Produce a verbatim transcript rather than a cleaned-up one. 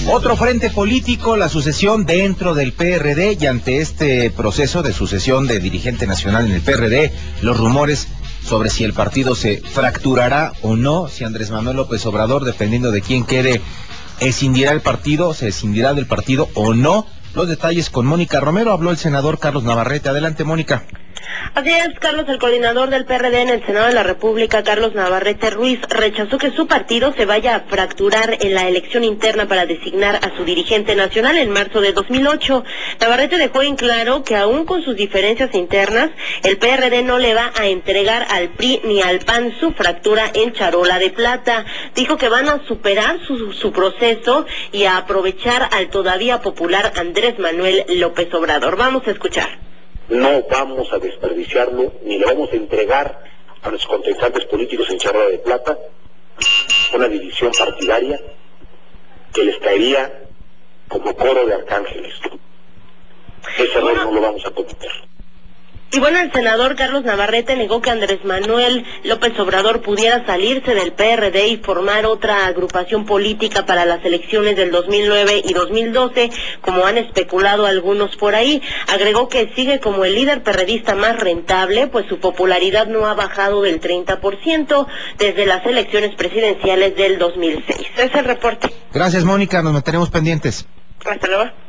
Otro frente político, la sucesión dentro del P R D, y ante este proceso de sucesión de dirigente nacional en el P R D, los rumores sobre si el partido se fracturará o no, si Andrés Manuel López Obrador, dependiendo de quién quede, escindirá el partido, se escindirá del partido o no. Los detalles con Mónica Romero. Habló el senador Carlos Navarrete. Adelante, Mónica. Así es, Carlos, el coordinador del P R D en el Senado de la República, Carlos Navarrete Ruiz, rechazó que su partido se vaya a fracturar en la elección interna para designar a su dirigente nacional en marzo de dos mil ocho. Navarrete dejó en claro que aún con sus diferencias internas, el P R D no le va a entregar al P R I ni al P A N su fractura en charola de plata. Dijo que van a superar su, su proceso y a aprovechar al todavía popular Andrés Manuel López Obrador. Vamos a escuchar. No vamos a desperdiciarlo, ni le vamos a entregar a los contrincantes políticos en charola de plata una división partidaria que les caería como coro de arcángeles. Ese error no lo vamos a cometer. Y bueno, el senador Carlos Navarrete negó que Andrés Manuel López Obrador pudiera salirse del P R D y formar otra agrupación política para las elecciones del dos mil nueve y dos mil doce, como han especulado algunos por ahí. Agregó que sigue como el líder perredista más rentable, pues su popularidad no ha bajado del treinta por ciento desde las elecciones presidenciales del dos mil seis. Ese es el reporte. Gracias, Mónica. Nos mantenemos pendientes. Hasta luego.